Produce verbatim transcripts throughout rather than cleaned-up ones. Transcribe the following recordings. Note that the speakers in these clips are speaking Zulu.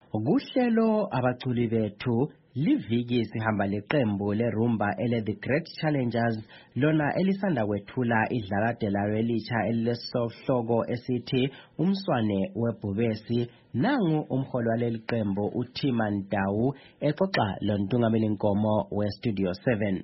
Kuhlelo abaculi bethu liviki sihamba leqembu lerumba ele The Great Challengers lona elisanda kwethula idlakade layo elitsha elilesohloko esithi umswane webhubesi. Nangu umholi waleli qembu uThima Ndawu exoxa loNtungameli Nkomo we Studio seven.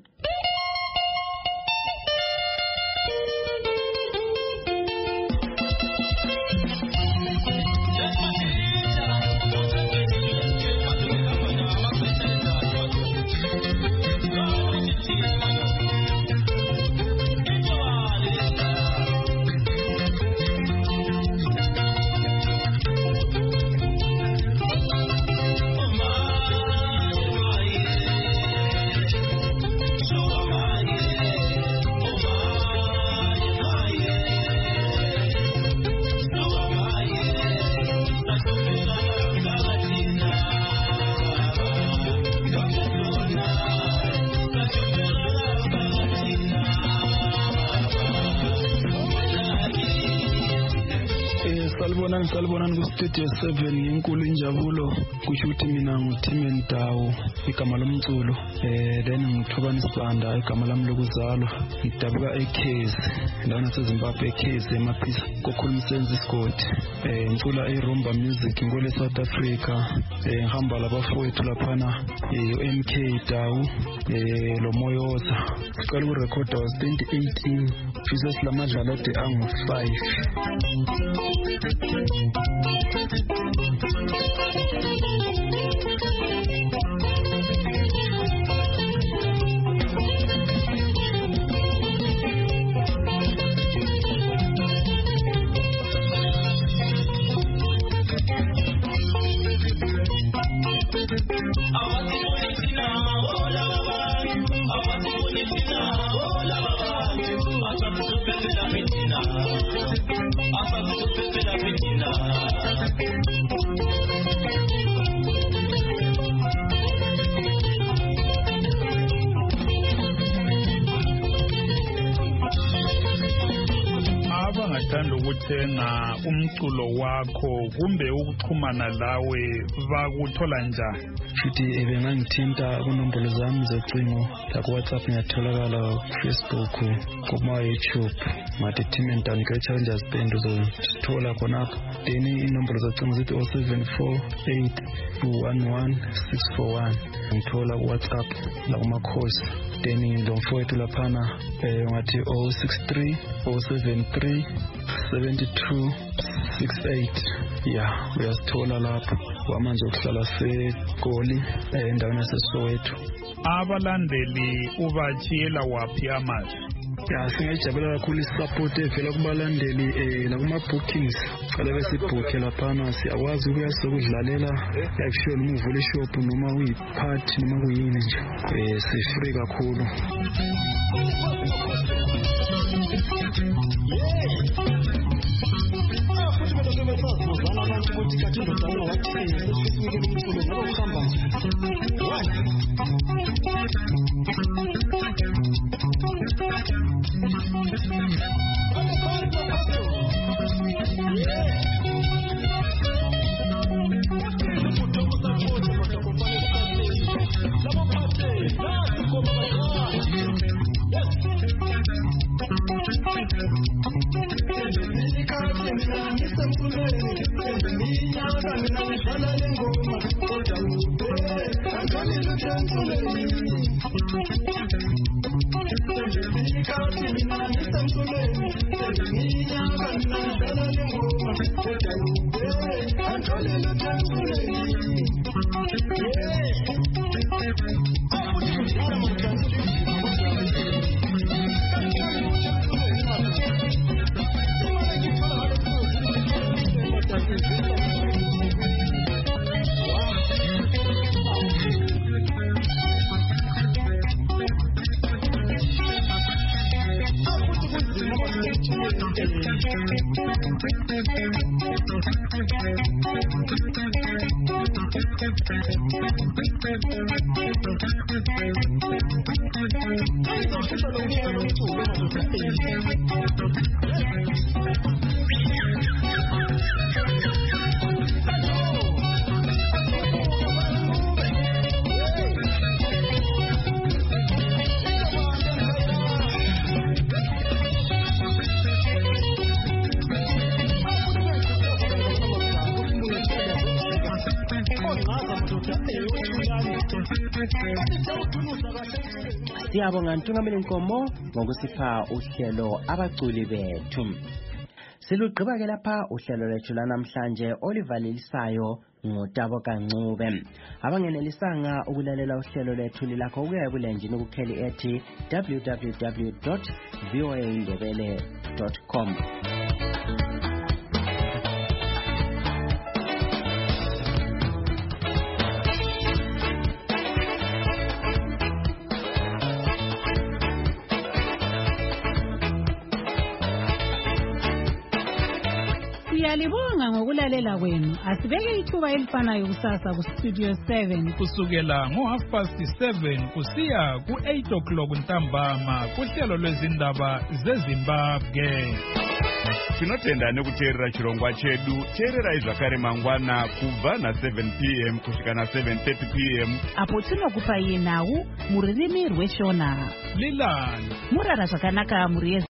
Salibonani salibonani ku Studio seven inkulu injabulo kusho ukuthi mina nguThima Ndawu igama lomculo eh then ngithobani Sibanda igama lami lokuzalwa ngidabuka eKezi la naseZimbabwe eKezi emaphisa kokhulumisenzi isigodi eh ngicula irumba music ngole South Africa eh ngihamba labafowethu laphana eh M K Dawu eh lo Moyoza siqala ukurecord was twenty eighteen Jesus lamadlala ade angu five. Abangathanda ukuthenga umculo wakho kumbe ukuxhumana lawe bakuthola njani? Futhi ebengangithinta kunombolo zami zocingo la ku WhatsApp ngiyatholakala ku Facebook kuma YouTube ngathi Thima Ndawu Great Challengers band uzothola khonapho. Then inombolo zocingo zithi oh seven four eight two one one six four one ngithola ku WhatsApp la kuma course. Then ngomfowethu laphana eh ngathi oh six three oh seven three seven two six eight. Yeah, uyasithola lapho wamanje ukuhlala seGoli endaweni yaseSoweto. Abalandeli ubachiyela waphi amazwi? Ya singajabula kakhulu isupport evela kubalandeli eh nakuma bookings qala besibhukhe laphana siyakwazi ukuyasokudlalela action umuvule shop noma uyi party noma kuyini nje eh sifree kakhulu. Siyabonga Ntungameli Nkomo ngokusipha uhlelo abaculi bethu. Silugqiba ke lapha uhlelo lwethu lanamhlanje olivalelisayo ngotabo kancube. Abangenelisanga ukulalela uhlelo lwethu lilakho ukuya ebulenjini kukheli ethi w w w dot voa indebele dot com. Siyalibonga ngokulalela kwenu. Asibeke ithuba elifanayo kusasa ku Studio seven kusukela ngo half past seven kusiya ku eight o'clock ntambama kuhlelo lwezindaba zeZimbabwe. Tinotenda nekuteerera chirongwa chedu. Teerera zvakare mangwana kubva na seven p m kusvika na seven thirty p m apo tinokupa iye nhau muririmi rweshona. Lilani Murara zvakanaka muri